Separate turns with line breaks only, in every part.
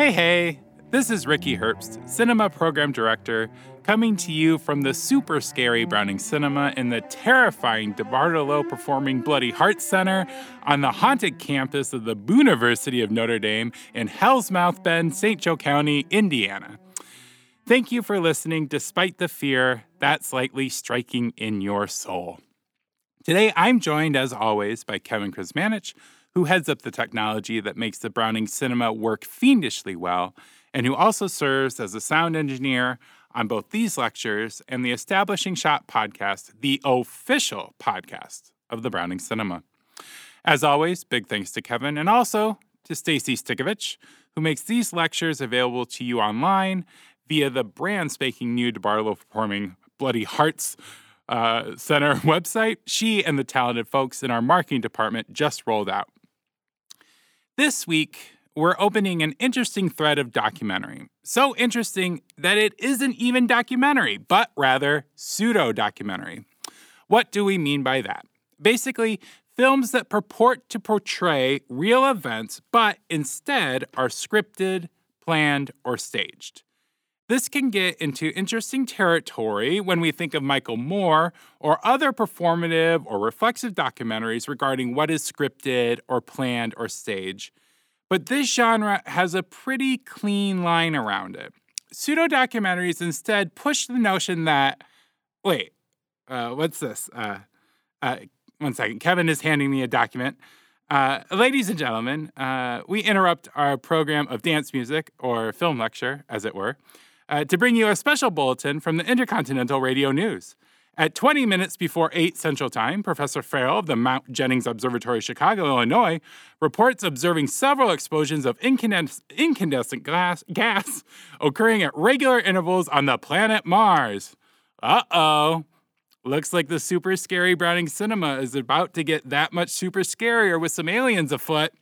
Hey, this is Ricky Herbst, Cinema Program Director, coming to you from the super scary Browning Cinema in the terrifying DeBartolo Performing Bloody Heart Center on the haunted campus of the Booniversity of Notre Dame in Hell's Mouth Bend, St. Joe County, Indiana. Thank you for listening despite the fear that's likely striking in your soul. Today, I'm joined, as always, by Kevin Krsmanich, who heads up the technology that makes the Browning Cinema work fiendishly well, and who also serves as a sound engineer on both these lectures and the Establishing Shot podcast, the official podcast of the Browning Cinema. As always, big thanks to Kevin and also to Stacy Stikovich, who makes these lectures available to you online via the brand spanking new DeBartolo Performing Bloody Hearts Center website she and the talented folks in our marketing department just rolled out. This week, we're opening an interesting thread of documentary. So interesting that it isn't even documentary, but rather pseudo-documentary. What do we mean by that? Basically, films that purport to portray real events, but instead are scripted, planned, or staged. This can get into interesting territory when we think of Michael Moore or other performative or reflexive documentaries regarding what is scripted or planned or staged. But this genre has a pretty clean line around it. Pseudo-documentaries instead push the notion that, what's this? One second. Kevin is handing me a document. Ladies and gentlemen, we interrupt our program of dance music, or film lecture, as it were, to bring you a special bulletin from the Intercontinental Radio News. At 20 minutes before 8 Central Time, Professor Farrell of the Mount Jennings Observatory, Chicago, Illinois, reports observing several explosions of incandescent gas occurring at regular intervals on the planet Mars. Uh-oh. Looks like the super scary Browning Cinema is about to get that much super scarier with some aliens afoot.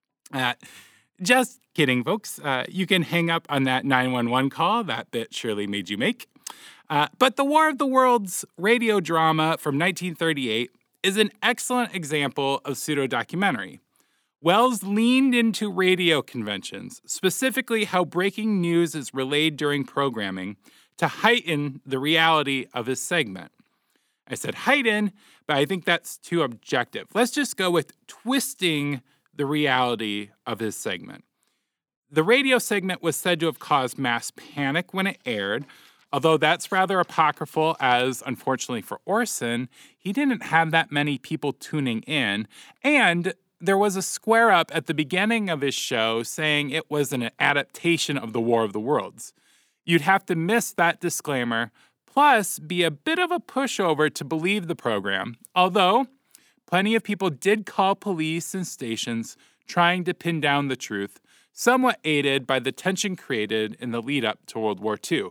Just kidding, folks. You can hang up on that 911 call. That bit surely made you make. But The War of the Worlds radio drama from 1938 is an excellent example of pseudo-documentary. Wells leaned into radio conventions, specifically how breaking news is relayed during programming, to heighten the reality of his segment. I said heighten, but I think that's too objective. Let's just go with twisting the reality of his segment. The radio segment was said to have caused mass panic when it aired, although that's rather apocryphal as, unfortunately for Orson, he didn't have that many people tuning in, and there was a square-up at the beginning of his show saying it was an adaptation of The War of the Worlds. You'd have to miss that disclaimer, plus be a bit of a pushover to believe the program, although plenty of people did call police and stations trying to pin down the truth, somewhat aided by the tension created in the lead-up to World War II.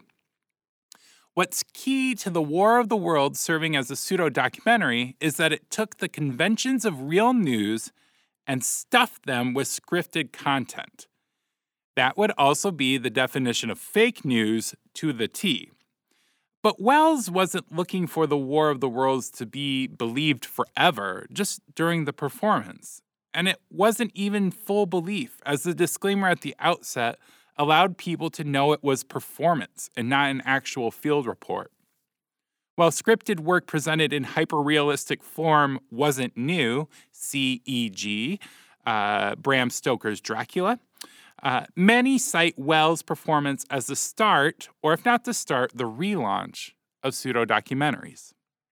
What's key to The War of the Worlds serving as a pseudo-documentary is that it took the conventions of real news and stuffed them with scripted content. That would also be the definition of fake news to the T. But Wells wasn't looking for The War of the Worlds to be believed forever, just during the performance. And it wasn't even full belief, as the disclaimer at the outset allowed people to know it was performance and not an actual field report. While scripted work presented in hyper-realistic form wasn't new, C.E.G., Bram Stoker's Dracula, many cite Wells' performance as the start, or if not the start, the relaunch of pseudo-documentaries.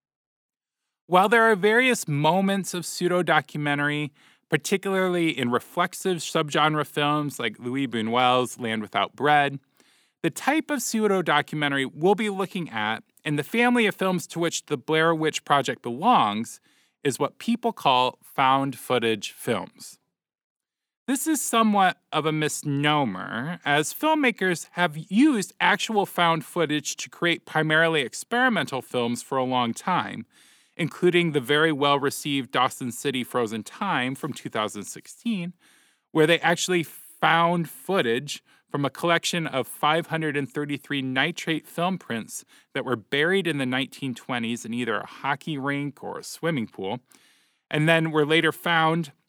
While there are various moments of pseudo-documentary, particularly in reflexive subgenre films like Louis Buñuel's Land Without Bread, the type of pseudo-documentary we'll be looking at, and the family of films to which the Blair Witch Project belongs, is what people call found footage films. This is somewhat of a misnomer, as filmmakers have used actual found footage to create primarily experimental films for a long time, including the very well-received Dawson City Frozen Time from 2016, where they actually found footage from a collection of 533 nitrate film prints that were buried in the 1920s in either a hockey rink or a swimming pool, and then were later found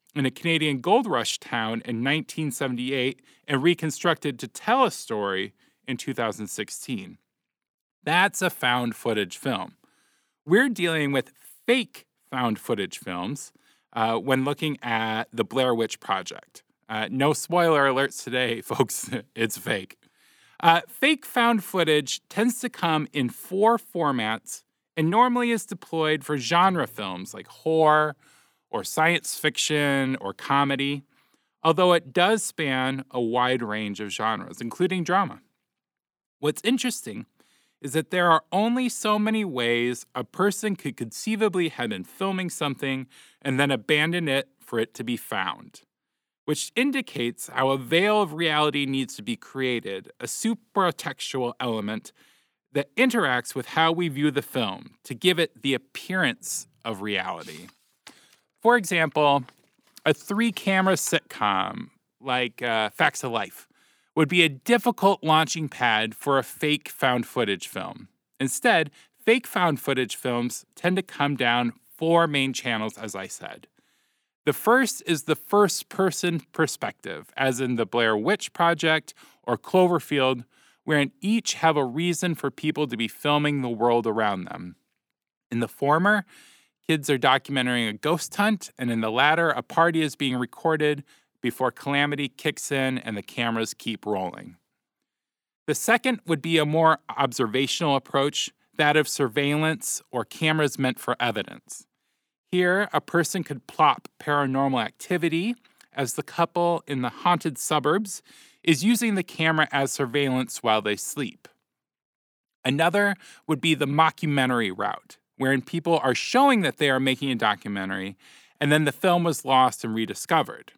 in a Canadian gold rush town in 1978 and reconstructed to tell a story in 2016. That's a found footage film. We're dealing with fake found footage films when looking at the Blair Witch Project. No spoiler alerts today, folks. It's fake. Fake found footage tends to come in 4 formats and normally is deployed for genre films like horror or science fiction or comedy, although it does span a wide range of genres, including drama. What's interesting is that there are only so many ways a person could conceivably have been filming something and then abandon it for it to be found, which indicates how a veil of reality needs to be created, a supratextual element that interacts with how we view the film to give it the appearance of reality. For example, a 3-camera sitcom like Facts of Life would be a difficult launching pad for a fake found footage film. Instead, fake found footage films tend to come down 4 main channels, as I said. The first is the first-person perspective, as in the Blair Witch Project or Cloverfield, wherein each have a reason for people to be filming the world around them. In the former, kids are documenting a ghost hunt, and in the latter, a party is being recorded before calamity kicks in and the cameras keep rolling. The second would be a more observational approach, that of surveillance or cameras meant for evidence. Here, a person could plop paranormal activity as the couple in the haunted suburbs is using the camera as surveillance while they sleep. Another would be the mockumentary route, wherein people are showing that they are making a documentary, and then the film was lost and rediscovered.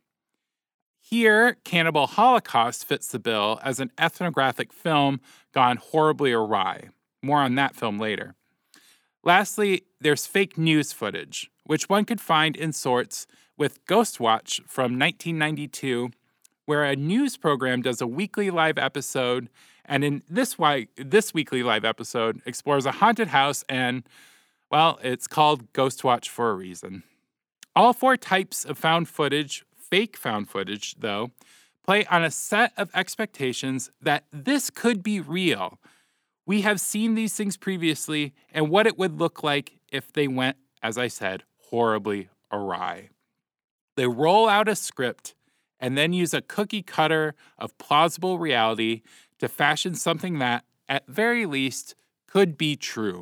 Here, Cannibal Holocaust fits the bill as an ethnographic film gone horribly awry. More on that film later. Lastly, there's fake news footage, which one could find in sorts with Ghostwatch from 1992, where a news program does a weekly live episode, and in this weekly live episode explores a haunted house and, well, it's called Ghostwatch for a reason. All 4 types of found footage, fake found footage, though, play on a set of expectations that this could be real. We have seen these things previously and what it would look like if they went, as I said, horribly awry. They roll out a script and then use a cookie cutter of plausible reality to fashion something that, at very least, could be true.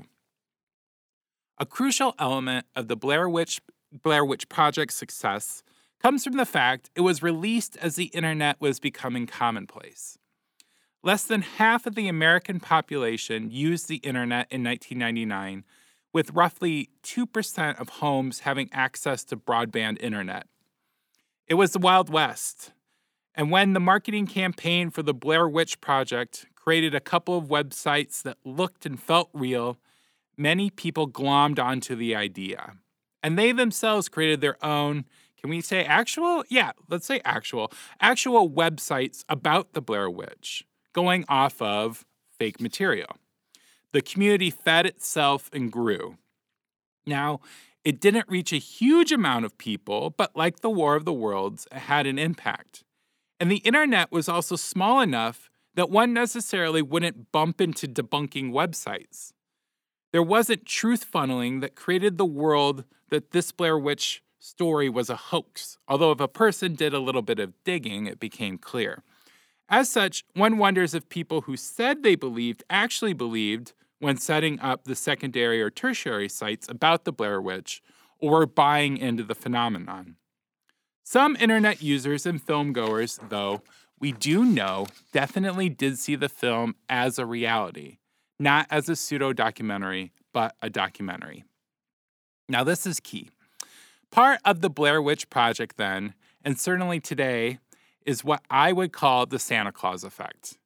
A crucial element of the Blair Witch Project's success comes from the fact it was released as the internet was becoming commonplace. Less than half of the American population used the internet in 1999, with roughly 2% of homes having access to broadband internet. It was the Wild West, and when the marketing campaign for the Blair Witch Project created a couple of websites that looked and felt real, many people glommed onto the idea. And they themselves created their own, can we say actual? Yeah, let's say actual websites about the Blair Witch, going off of fake material. The community fed itself and grew. Now, it didn't reach a huge amount of people, but like the War of the Worlds, it had an impact. And the internet was also small enough that one necessarily wouldn't bump into debunking websites. There wasn't truth funneling that created the world that this Blair Witch story was a hoax, although if a person did a little bit of digging, it became clear. As such, one wonders if people who said they believed actually believed when setting up the secondary or tertiary sites about the Blair Witch, or were buying into the phenomenon. Some internet users and filmgoers, though, we do know definitely did see the film as a reality, not as a pseudo-documentary, but a documentary. Now, this is key. Part of the Blair Witch Project then, and certainly today, is what I would call the Santa Claus effect.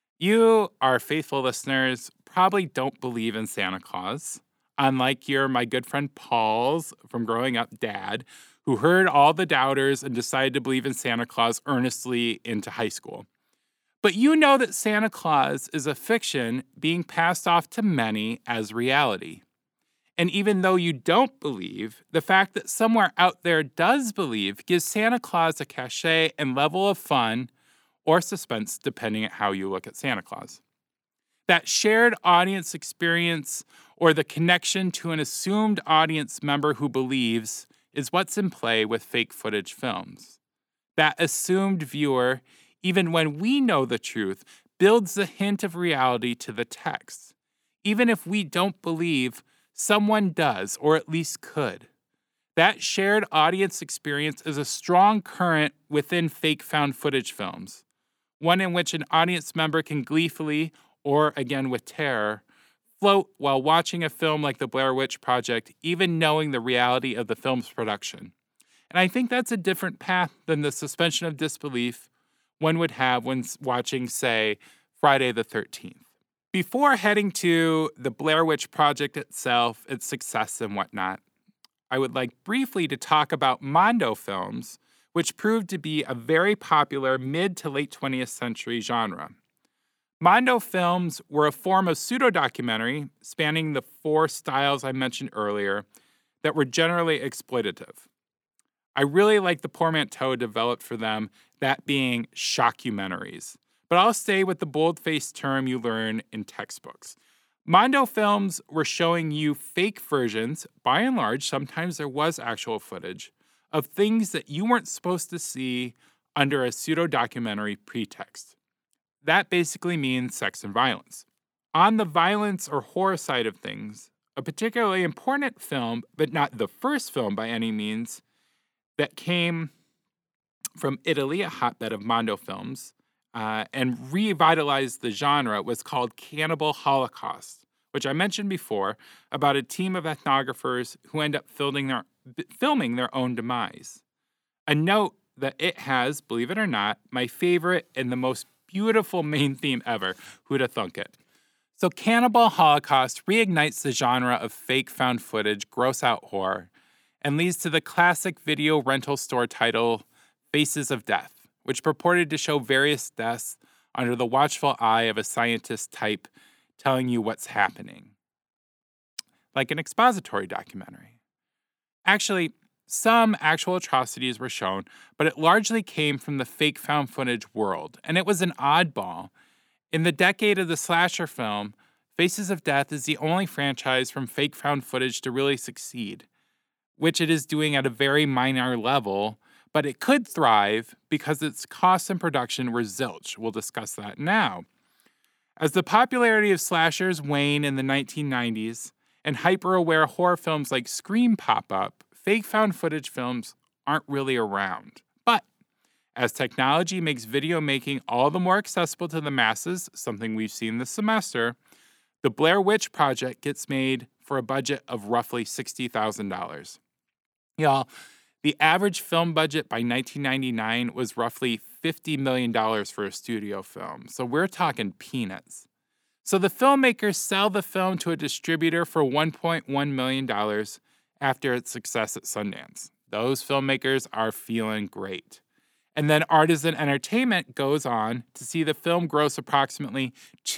You, our faithful listeners, probably don't believe in Santa Claus, unlike my good friend Paul's from growing up dad, who heard all the doubters and decided to believe in Santa Claus earnestly into high school. But you know that Santa Claus is a fiction being passed off to many as reality. And even though you don't believe, the fact that somewhere out there does believe gives Santa Claus a cachet and level of fun or suspense, depending on how you look at Santa Claus. That shared audience experience or the connection to an assumed audience member who believes is what's in play with fake footage films. That assumed viewer, even when we know the truth, builds a hint of reality to the text. Even if we don't believe, someone does, or at least could. That shared audience experience is a strong current within fake found footage films, one in which an audience member can gleefully, or again with terror, float while watching a film like The Blair Witch Project, even knowing the reality of the film's production. And I think that's a different path than the suspension of disbelief one would have when watching, say, Friday the 13th. Before heading to The Blair Witch Project itself, its success and whatnot, I would like briefly to talk about Mondo films, which proved to be a very popular mid to late 20th century genre. Mondo films were a form of pseudo-documentary spanning the 4 styles I mentioned earlier that were generally exploitative. I really like the portmanteau developed for them, that being shockumentaries. But I'll stay with the bold-faced term you learn in textbooks. Mondo films were showing you fake versions, by and large, sometimes there was actual footage, of things that you weren't supposed to see under a pseudo-documentary pretext. That basically means sex and violence. On the violence or horror side of things, a particularly important film, but not the first film by any means, that came from Italy, a hotbed of Mondo films, and revitalized the genre was called Cannibal Holocaust, which I mentioned before, about a team of ethnographers who end up filming their own demise. A note that it has, believe it or not, my favorite and the most beautiful main theme ever. Who'da thunk it? So Cannibal Holocaust reignites the genre of fake found footage, gross out horror, and leads to the classic video rental store title, Faces of Death, which purported to show various deaths under the watchful eye of a scientist type telling you what's happening. Like an expository documentary. Actually, some actual atrocities were shown, but it largely came from the fake found footage world, and it was an oddball. In the decade of the slasher film, Faces of Death is the only franchise from fake found footage to really succeed, which it is doing at a very minor level, but it could thrive because its costs and production were zilch. We'll discuss that now. As the popularity of slashers wane in the 1990s and hyper-aware horror films like Scream pop up, fake found footage films aren't really around. But as technology makes video making all the more accessible to the masses, something we've seen this semester, The Blair Witch Project gets made for a budget of roughly $60,000. Y'all, the average film budget by 1999 was roughly $50 million for a studio film, so we're talking peanuts. So the filmmakers sell the film to a distributor for $1.1 million after its success at Sundance. Those filmmakers are feeling great. And then Artisan Entertainment goes on to see the film gross approximately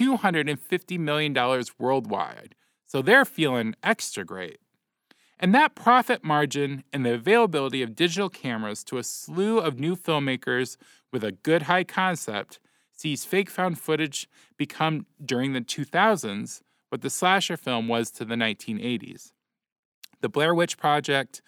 $250 million worldwide. So they're feeling extra great. And that profit margin and the availability of digital cameras to a slew of new filmmakers with a good high concept sees fake found footage become, during the 2000s, what the slasher film was to the 1980s. The Blair Witch Project,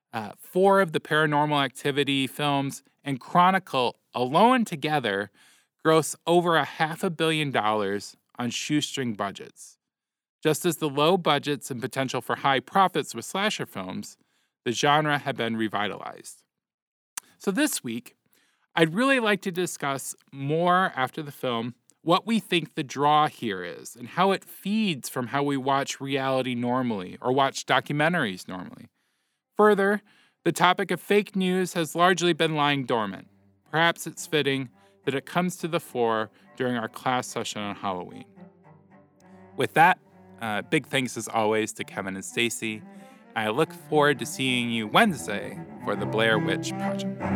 4 of the Paranormal Activity films, and Chronicle alone together gross over $500 million on shoestring budgets. Just as the low budgets and potential for high profits with slasher films, the genre had been revitalized. So this week, I'd really like to discuss more after the film what we think the draw here is and how it feeds from how we watch reality normally or watch documentaries normally. Further, the topic of fake news has largely been lying dormant. Perhaps it's fitting that it comes to the fore during our class session on Halloween. With that, big thanks as always to Kevin and Stacy. I look forward to seeing you Wednesday for the Blair Witch Project.